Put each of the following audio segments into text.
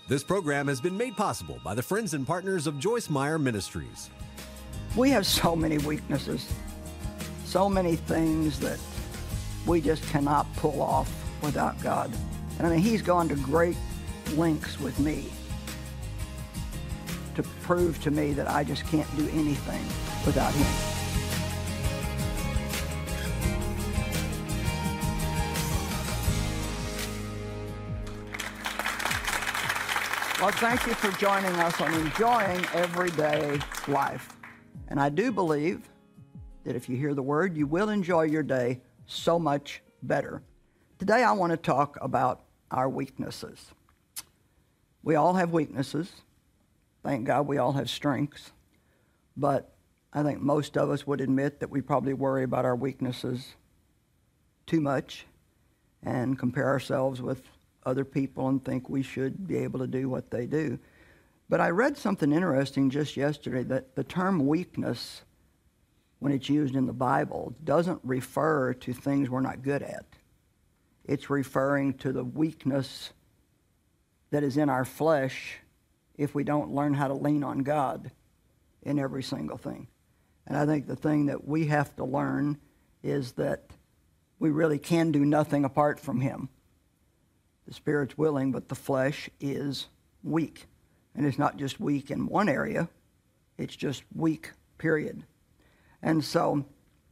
This program has been made possible by the friends and partners of Joyce Meyer Ministries. We have so many weaknesses, so many things that we just cannot pull off without God. And I mean, He's gone to great lengths with me to prove to me that I just can't do anything without Him. Well, thank you for joining us on Enjoying Everyday Life. And I do believe that if you hear the word, you will enjoy your day so much better. Today I want to talk about our weaknesses. We all have weaknesses. Thank God we all have strengths. But I think most of us would admit that we probably worry about our weaknesses too much and compare ourselves with other people and think we should be able to do what they do. But I read something interesting just yesterday, that the term weakness, when it's used in the Bible, doesn't refer to things we're not good at. It's referring to the weakness that is in our flesh if we don't learn how to lean on God in every single thing. And I think the thing that we have to learn is that we really can do nothing apart from Him. The Spirit's willing, but the flesh is weak. And it's not just weak in one area, it's just weak, period. And so,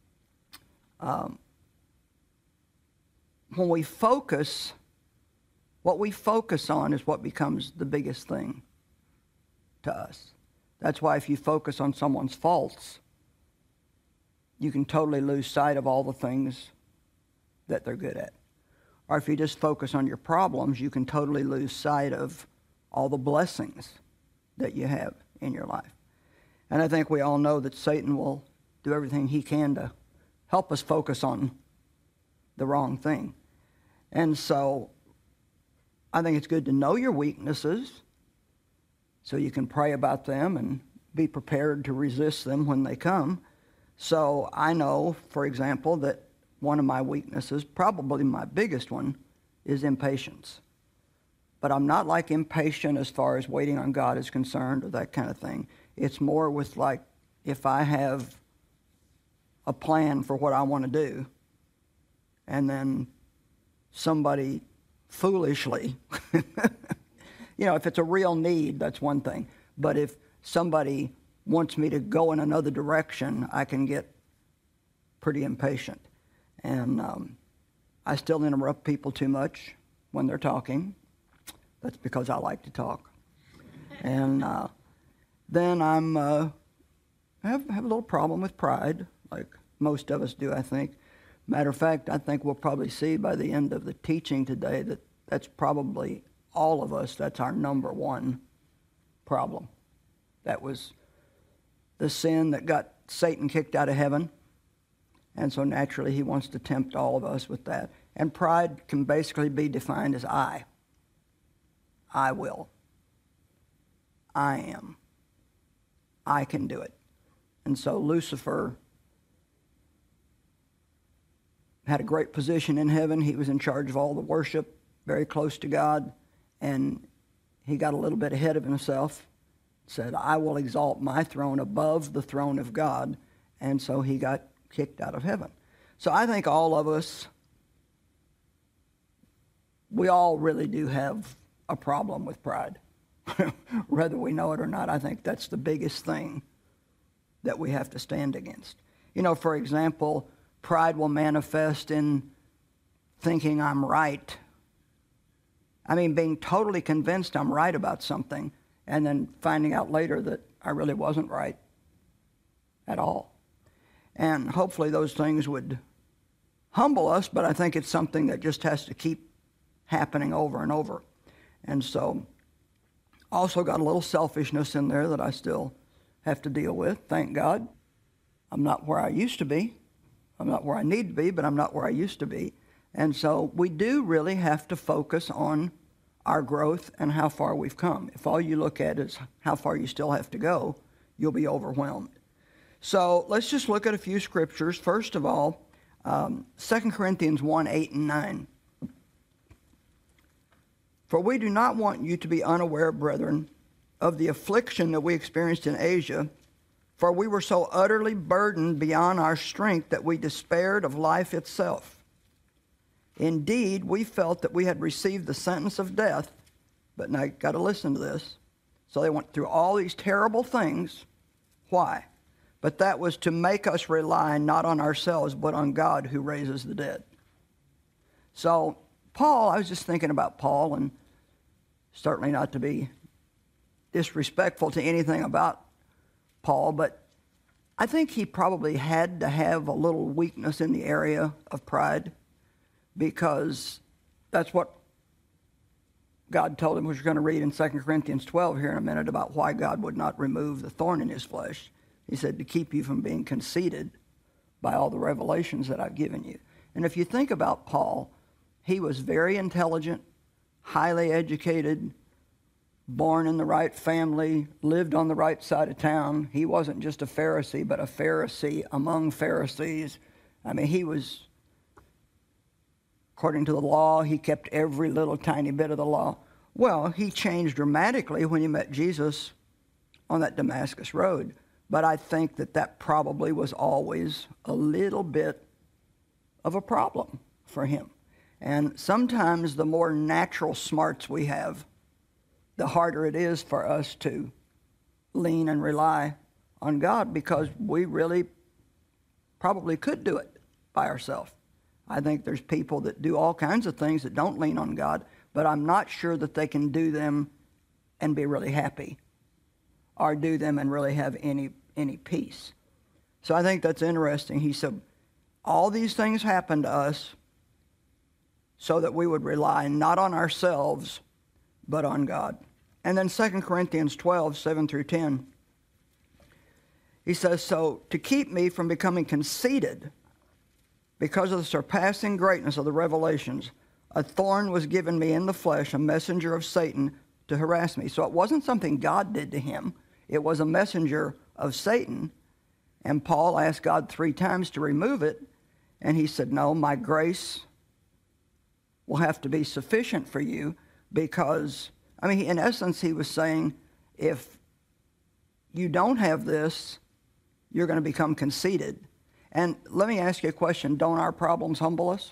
when we focus, what we focus on is what becomes the biggest thing to us. That's why if you focus on someone's faults, you can totally lose sight of all the things that they're good at. Or if you just focus on your problems, you can totally lose sight of all the blessings that you have in your life. And I think we all know that Satan will do everything he can to help us focus on the wrong thing. And so I think it's good to know your weaknesses so you can pray about them and be prepared to resist them when they come. So I know, for example, that one of my weaknesses, probably my biggest one, is impatience. But I'm not like impatient as far as waiting on God is concerned or that kind of thing. It's more with like, if I have a plan for what I want to do, and then somebody foolishly, if it's a real need, that's one thing. But if somebody wants me to go in another direction, I can get pretty impatient. And I still interrupt people too much when they're talking. That's because I like to talk. And then I have a little problem with pride, like most of us do, I think. Matter of fact, I think we'll probably see by the end of the teaching today that that's probably all of us, that's our number one problem. That was the sin that got Satan kicked out of heaven. And so naturally he wants to tempt all of us with that. And pride can basically be defined as I. I will. I am. I can do it. And so Lucifer had a great position in heaven. He was in charge of all the worship, very close to God. And he got a little bit ahead of himself, said, I will exalt my throne above the throne of God. And so he got kicked out of heaven. So I think all of us, we all really do have a problem with pride. Whether we know it or not, I think that's the biggest thing that we have to stand against. For example, pride will manifest in thinking I'm right. I mean, being totally convinced I'm right about something and then finding out later that I really wasn't right at all. And hopefully those things would humble us, but I think it's something that just has to keep happening over and over. And so also got a little selfishness in there that I still have to deal with, thank God. I'm not where I used to be. I'm not where I need to be, but I'm not where I used to be. And so we do really have to focus on our growth and how far we've come. If all you look at is how far you still have to go, you'll be overwhelmed. So let's just look at a few scriptures. First of all, 2 Corinthians 1, 8 and 9. For we do not want you to be unaware, brethren, of the affliction that we experienced in Asia, for we were so utterly burdened beyond our strength that we despaired of life itself. Indeed, we felt that we had received the sentence of death, but now you've got to listen to this. So they went through all these terrible things. Why? But that was to make us rely not on ourselves, but on God who raises the dead. So Paul, I was just thinking about Paul, and certainly not to be disrespectful to anything about Paul, but I think he probably had to have a little weakness in the area of pride, because that's what God told him, which we're going to read in 2 Corinthians 12 here in a minute, about why God would not remove the thorn in his flesh. He said, to keep you from being conceited by all the revelations that I've given you. And if you think about Paul, he was very intelligent, highly educated, born in the right family, lived on the right side of town. He wasn't just a Pharisee, but a Pharisee among Pharisees. I mean, he was, according to the law, he kept every little tiny bit of the law. Well, he changed dramatically when he met Jesus on that Damascus road. But I think that that probably was always a little bit of a problem for him. And sometimes the more natural smarts we have, the harder it is for us to lean and rely on God, because we really probably could do it by ourselves. I think there's people that do all kinds of things that don't lean on God, but I'm not sure that they can do them and be really happy, or do them and really have any peace. So I think that's interesting. He said, all these things happened to us so that we would rely not on ourselves, but on God. And then 2 Corinthians 12, 7 through 10, he says, so to keep me from becoming conceited because of the surpassing greatness of the revelations, a thorn was given me in the flesh, a messenger of Satan to harass me. So it wasn't something God did to him. It was a messenger of Satan. And Paul asked God 3 times to remove it. And he said, no, my grace will have to be sufficient for you, because, I mean, in essence, he was saying, if you don't have this, you're going to become conceited. And let me ask you a question. Don't our problems humble us?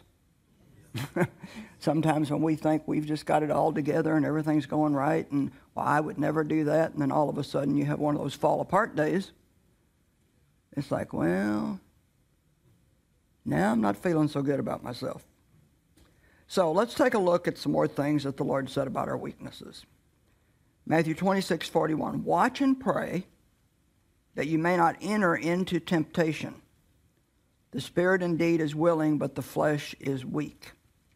Sometimes when we think we've just got it all together and everything's going right, and, well, I would never do that, and then all of a sudden you have one of those fall apart days. It's like, well, now I'm not feeling so good about myself. So let's take a look at some more things that the Lord said about our weaknesses. Matthew 26:41, watch and pray that you may not enter into temptation. The spirit indeed is willing, but the flesh is weak.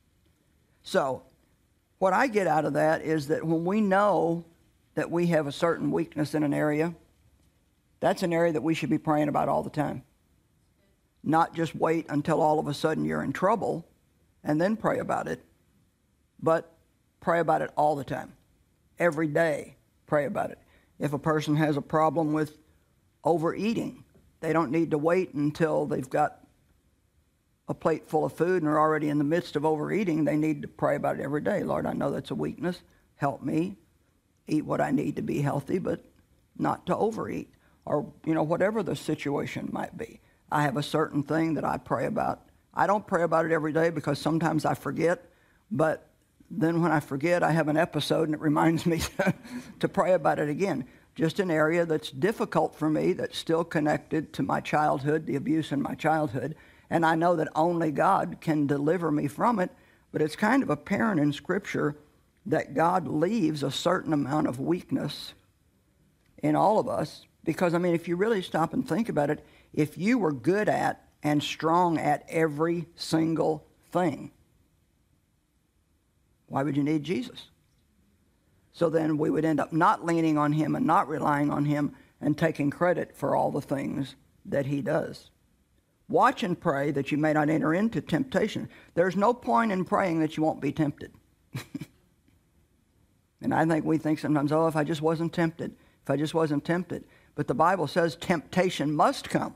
So what I get out of that is that when we know that we have a certain weakness in an area, that's an area that we should be praying about all the time. Not just wait until all of a sudden you're in trouble and then pray about it, but pray about it all the time. Every day, pray about it. If a person has a problem with overeating, they don't need to wait until they've got a plate full of food and are already in the midst of overeating. They need to pray about it every day. Lord, I know that's a weakness. Help me eat what I need to be healthy, but not to overeat. Or, whatever the situation might be. I have a certain thing that I pray about. I don't pray about it every day because sometimes I forget, but then when I forget, I have an episode and it reminds me to pray about it again. Just an area that's difficult for me, that's still connected to my childhood, the abuse in my childhood, and I know that only God can deliver me from it, but it's kind of apparent in Scripture that God leaves a certain amount of weakness in all of us, because, if you really stop and think about it, if you were good at and strong at every single thing, why would you need Jesus? So then we would end up not leaning on him and not relying on him and taking credit for all the things that he does. Watch and pray that you may not enter into temptation. There's no point in praying that you won't be tempted. And I think we think sometimes, if I just wasn't tempted, if I just wasn't tempted. But the Bible says temptation must come.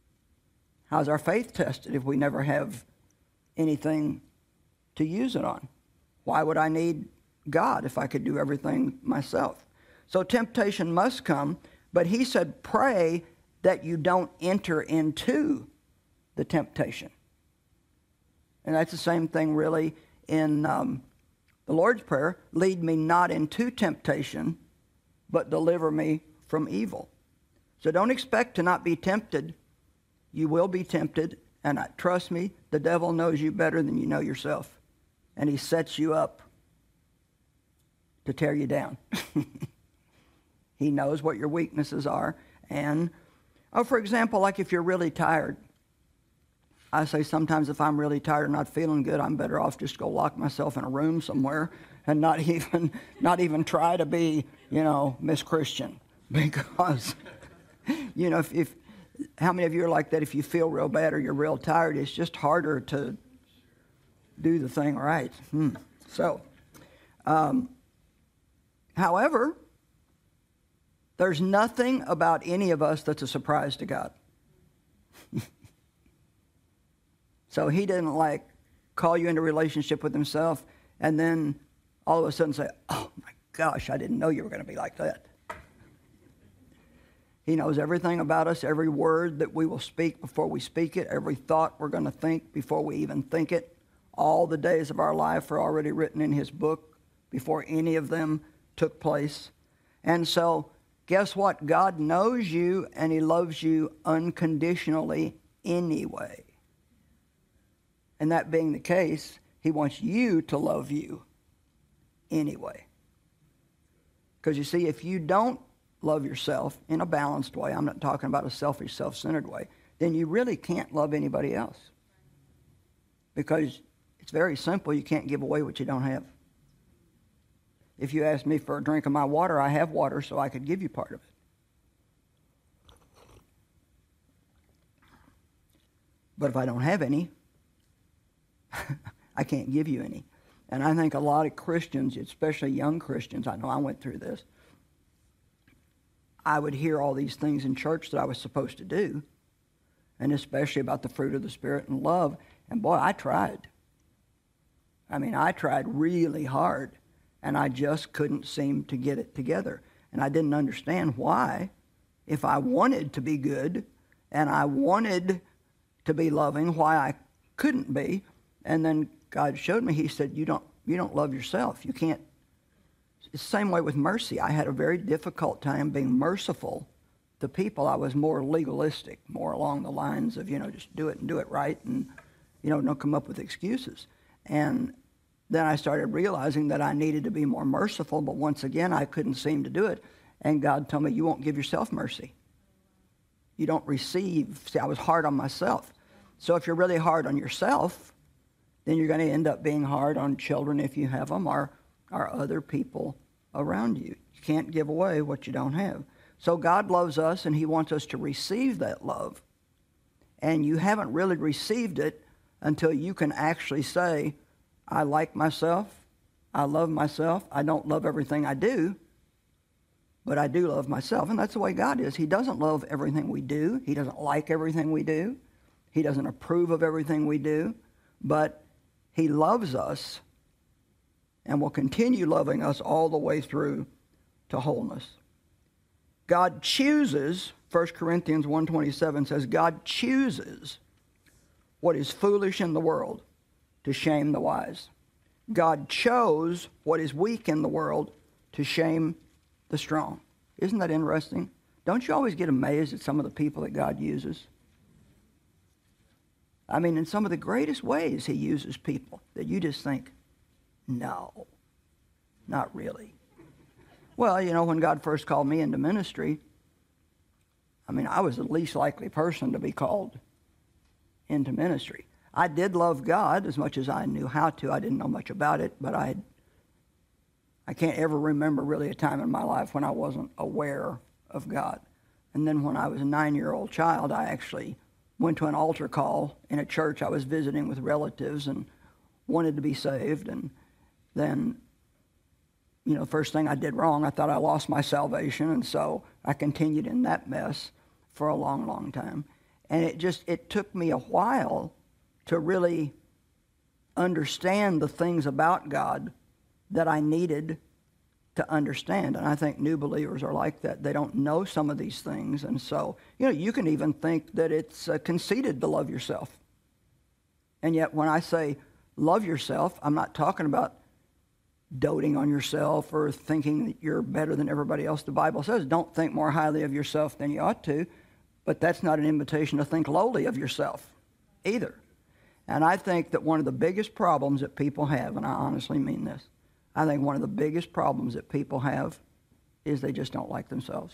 How's our faith tested if we never have anything to use it on? Why would I need God if I could do everything myself? So temptation must come, but he said, pray that you don't enter into the temptation. And that's the same thing really in the Lord's Prayer. Lead me not into temptation, but deliver me from evil. So don't expect to not be tempted. You will be tempted, and trust me, the devil knows you better than you know yourself. And he sets you up to tear you down. He knows what your weaknesses are. And, for example, like if you're really tired, I say sometimes if I'm really tired and not feeling good, I'm better off just go lock myself in a room somewhere and not even try to be, Miss Christian. Because, if how many of you are like that? If you feel real bad or you're real tired, it's just harder to do the thing right. So, however, there's nothing about any of us that's a surprise to God. So he didn't call you into relationship with himself and then all of a sudden say, oh my gosh, I didn't know you were going to be like that. He knows everything about us, every word that we will speak before we speak it, every thought we're going to think before we even think it. All the days of our life are already written in his book before any of them took place. And so, guess what? God knows you and he loves you unconditionally anyway. And that being the case, he wants you to love you anyway. Because you see, if you don't love yourself in a balanced way, I'm not talking about a selfish, self-centered way, then you really can't love anybody else. Because it's very simple, you can't give away what you don't have. If you ask me for a drink of my water, I have water, so I could give you part of it. But if I don't have any, I can't give you any. And I think a lot of Christians, especially young Christians, I know I went through this, I would hear all these things in church that I was supposed to do, and especially about the fruit of the Spirit and love. And boy, I tried. I tried really hard, and I just couldn't seem to get it together. And I didn't understand why, if I wanted to be good and I wanted to be loving, why I couldn't be. And then God showed me, he said, you don't love yourself. You can't. It's the same way with mercy. I had a very difficult time being merciful to people. I was more legalistic, more along the lines of, just do it and do it right and, don't come up with excuses. And then I started realizing that I needed to be more merciful, but once again, I couldn't seem to do it. And God told me, you won't give yourself mercy. You don't receive. See, I was hard on myself. So if you're really hard on yourself, then you're going to end up being hard on children if you have them, or other people around you. You can't give away what you don't have. So God loves us, and he wants us to receive that love. And you haven't really received it until you can actually say, I like myself, I love myself, I don't love everything I do, but I do love myself. And that's the way God is. He doesn't love everything we do. He doesn't like everything we do. He doesn't approve of everything we do. But he loves us and will continue loving us all the way through to wholeness. God chooses, 1 Corinthians 1:27 says, God chooses what is foolish in the world to shame the wise. God chose what is weak in the world to shame the strong. Isn't that interesting? Don't you always get amazed at some of the people that God uses? In some of the greatest ways he uses people that you just think, no, not really. Well, when God first called me into ministry, I was the least likely person to be called into ministry. I did love God as much as I knew how to. I didn't know much about it, but I can't ever remember really a time in my life when I wasn't aware of God. And then when I was a 9-year-old child, I actually went to an altar call in a church I was visiting with relatives and wanted to be saved. And then, first thing I did wrong, I thought I lost my salvation. And so I continued in that mess for a long, long time. And it took me a while to really understand the things about God that I needed to understand. And I think new believers are like that. They don't know some of these things. And so, you can even think that it's conceited to love yourself. And yet when I say love yourself, I'm not talking about doting on yourself or thinking that you're better than everybody else. The Bible says don't think more highly of yourself than you ought to, but that's not an invitation to think lowly of yourself either. And I think that one of the biggest problems that people have, and I honestly mean this, I think one of the biggest problems that people have is they just don't like themselves.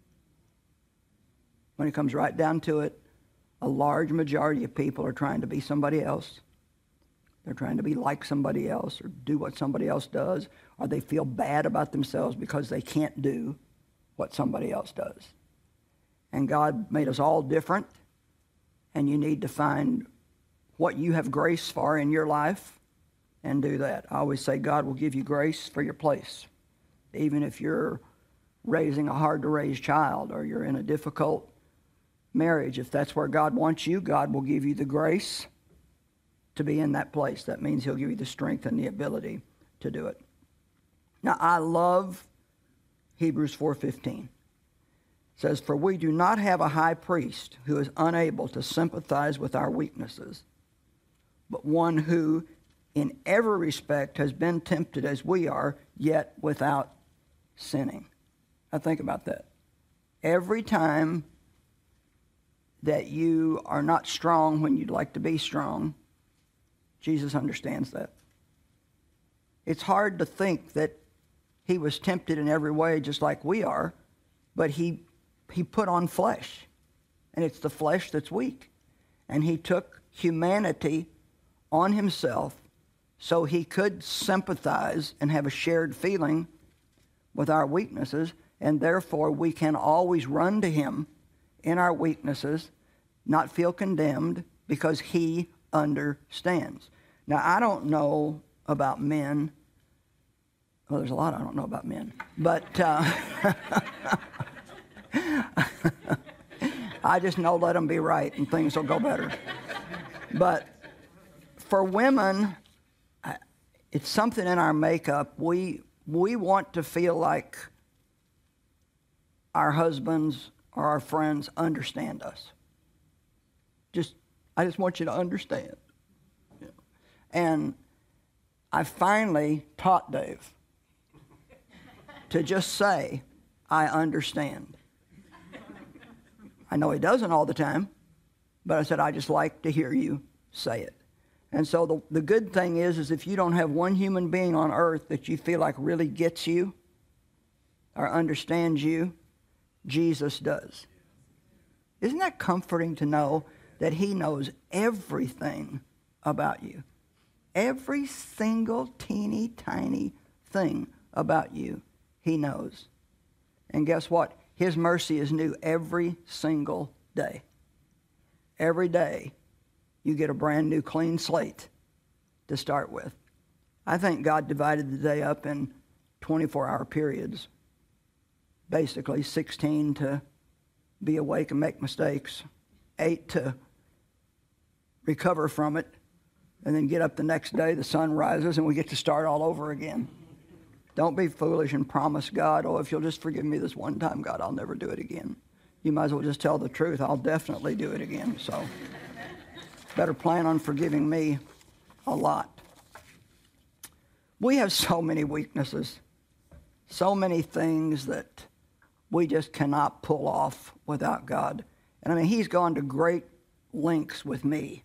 When it comes right down to it, a large majority of people are trying to be somebody else. They're trying to be like somebody else or do what somebody else does, or they feel bad about themselves because they can't do what somebody else does. And God made us all different, and you need to find what you have grace for in your life and do that. I always say God will give you grace for your place. Even if you're raising a hard-to-raise child or you're in a difficult marriage, if that's where God wants you, God will give you the grace to be in that place. That means he'll give you the strength and the ability to do it. Now, I love Hebrews 4:15. It says, "For we do not have a high priest who is unable to sympathize with our weaknesses, but one who in every respect has been tempted as we are, yet without sinning." Now think about that. Every time that you are not strong when you'd like to be strong, Jesus understands that. It's hard to think that he was tempted in every way just like we are, but he put on flesh, and it's the flesh that's weak. And he took humanity on himself so he could sympathize and have a shared feeling with our weaknesses, and therefore we can always run to him in our weaknesses, not feel condemned, because he understands. Now, I don't know about men. Well, there's a lot I don't know about men. But I just know let them be right and things will go better. But for women, it's something in our makeup. We want to feel like our husbands or our friends understand us. I just want you to understand. And I finally taught Dave to just say, I understand. I know he doesn't all the time, but I said, I just like to hear you say it. And so the good thing is if you don't have one human being on earth that you feel like really gets you or understands you, Jesus does. Isn't that comforting to know that he knows everything about you? Every single teeny tiny thing about you, he knows. And guess what? His mercy is new every single day. Every day, you get a brand new clean slate to start with. I think God divided the day up in 24-hour periods. Basically, 16 to be awake and make mistakes, 8 to recover from it, and then get up the next day, the sun rises, and we get to start all over again. Don't be foolish and promise God, if you'll just forgive me this one time, God, I'll never do it again. You might as well just tell the truth. I'll definitely do it again. So better plan on forgiving me a lot. We have so many weaknesses, so many things that we just cannot pull off without God. And he's gone to great lengths with me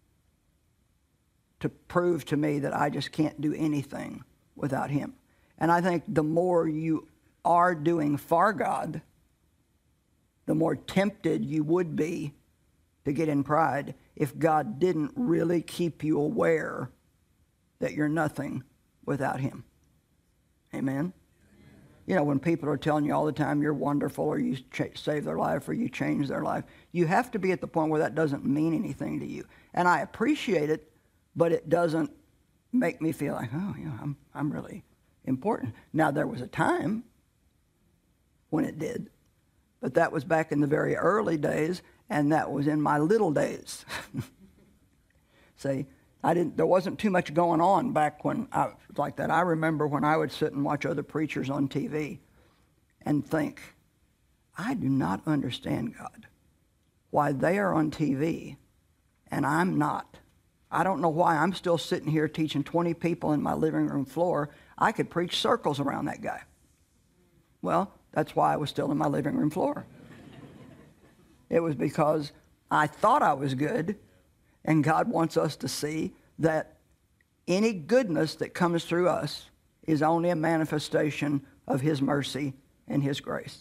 to prove to me that I just can't do anything without him. And I think the more you are doing for God, the more tempted you would be to get in pride if God didn't really keep you aware that you're nothing without him. Amen? When people are telling you all the time you're wonderful, or you save their life, or you change their life, you have to be at the point where that doesn't mean anything to you. And I appreciate it, but it doesn't make me feel like, I'm really important. Now, there was a time when it did, but that was back in the very early days, and that was in my little days. See, There wasn't too much going on back when I was like that. I remember when I would sit and watch other preachers on TV and think, I do not understand, God, why they are on TV and I'm not. I don't know why I'm still sitting here teaching 20 people in my living room floor. I could preach circles around that guy. Well, that's why I was still in my living room floor. It was because I thought I was good, and God wants us to see that any goodness that comes through us is only a manifestation of His mercy and His grace.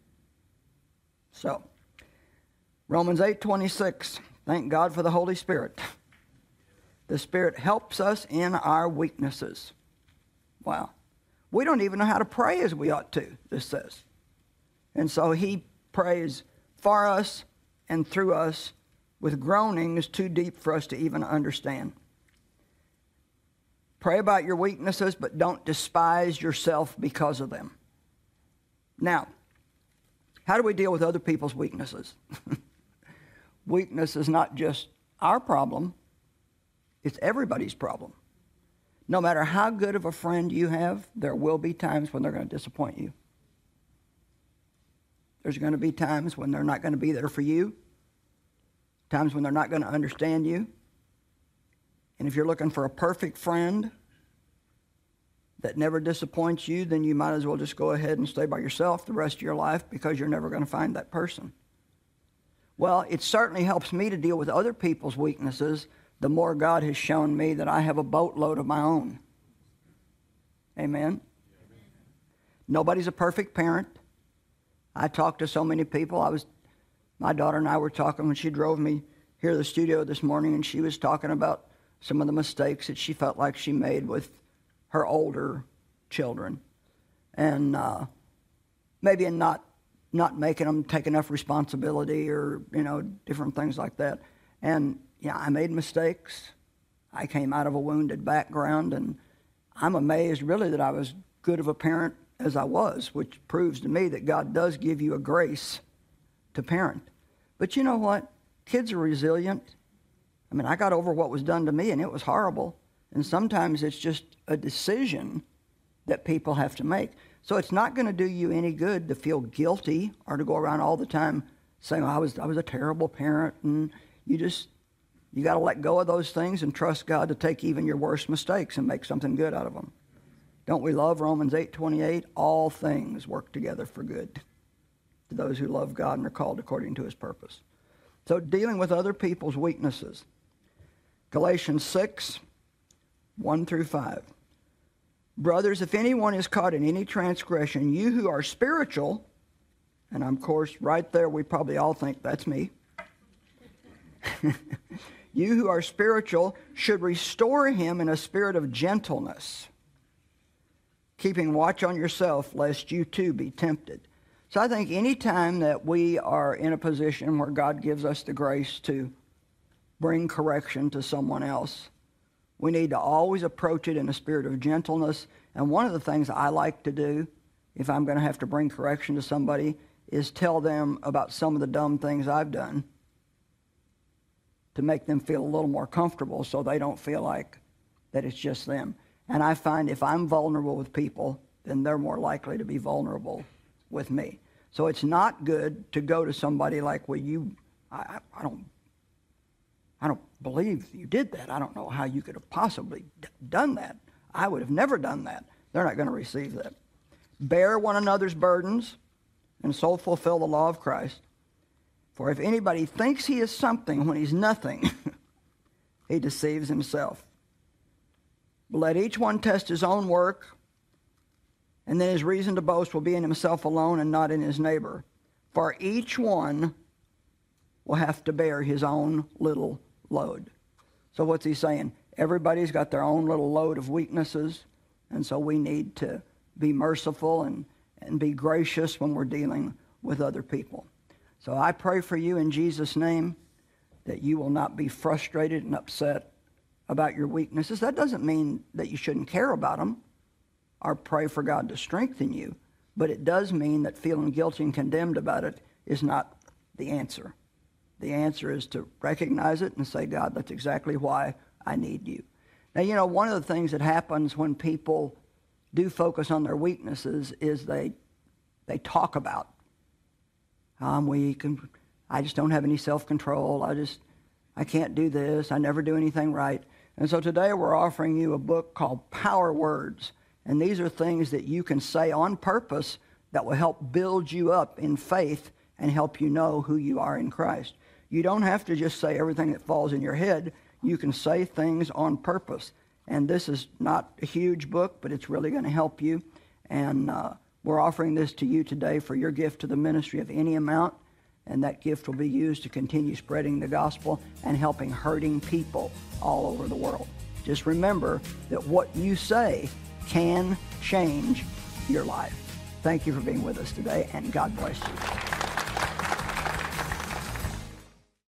So, Romans 8:26, thank God for the Holy Spirit. The Spirit helps us in our weaknesses. Wow. We don't even know how to pray as we ought to, this says. And so He prays for us and through us with groanings too deep for us to even understand. Pray about your weaknesses, but don't despise yourself because of them. Now, how do we deal with other people's weaknesses? Weakness is not just our problem, it's everybody's problem. No matter how good of a friend you have, there will be times when they're going to disappoint you. There's going to be times when they're not going to be there for you, times when they're not going to understand you. And if you're looking for a perfect friend that never disappoints you, then you might as well just go ahead and stay by yourself the rest of your life, because you're never going to find that person. Well, it certainly helps me to deal with other people's weaknesses the more God has shown me that I have a boatload of my own. Amen? Nobody's a perfect parent. I talk to so many people. My daughter and I were talking when she drove me here to the studio this morning, and she was talking about some of the mistakes that she felt like she made with her older children. And maybe in not making them take enough responsibility, or, different things like that. And yeah, I made mistakes. I came out of a wounded background, and I'm amazed really that I was good of a parent as I was, which proves to me that God does give you a grace to parent. But you know what? Kids are resilient. I mean, I got over what was done to me, and it was horrible. And sometimes it's just a decision that people have to make. So it's not going to do you any good to feel guilty or to go around all the time saying, I was a terrible parent. And you got to let go of those things and trust God to take even your worst mistakes and make something good out of them. Don't we love Romans 8:28? All things work together for good to those who love God and are called according to His purpose. So dealing with other people's weaknesses. Galatians 6:1-5. Brothers, if anyone is caught in any transgression, you who are spiritual, and of course right there we probably all think that's me. You who are spiritual should restore him in a spirit of gentleness, keeping watch on yourself, lest you too be tempted. So I think any time that we are in a position where God gives us the grace to bring correction to someone else, we need to always approach it in a spirit of gentleness. And one of the things I like to do, if I'm going to have to bring correction to somebody, is tell them about some of the dumb things I've done to make them feel a little more comfortable, so they don't feel like that it's just them. And I find if I'm vulnerable with people, then they're more likely to be vulnerable with me. So it's not good to go to somebody like, well, I don't believe you did that. I don't know how you could have possibly done that. I would have never done that. They're not going to receive that. Bear one another's burdens and so fulfill the law of Christ. For if anybody thinks he is something when he's nothing, he deceives himself. But let each one test his own work, and then his reason to boast will be in himself alone and not in his neighbor. For each one will have to bear his own little load. So what's he saying? Everybody's got their own little load of weaknesses, and so we need to be merciful and be gracious when we're dealing with other people. So I pray for you in Jesus' name that you will not be frustrated and upset about your weaknesses. That doesn't mean that you shouldn't care about them or pray for God to strengthen you, but it does mean that feeling guilty and condemned about it is not the answer. The answer is to recognize it and say, God, that's exactly why I need you. Now, you know, one of the things that happens when people do focus on their weaknesses is they talk about, I'm weak, and I just don't have any self-control. I can't do this. I never do anything right. And so today we're offering you a book called Power Words. And these are things that you can say on purpose that will help build you up in faith and help you know who you are in Christ. You don't have to just say everything that falls in your head. You can say things on purpose. And this is not a huge book, but it's really going to help you. And we're offering this to you today for your gift to the ministry of any amount. And that gift will be used to continue spreading the gospel and helping hurting people all over the world. Just remember that what you say can change your life. Thank you for being with us today, and God bless you.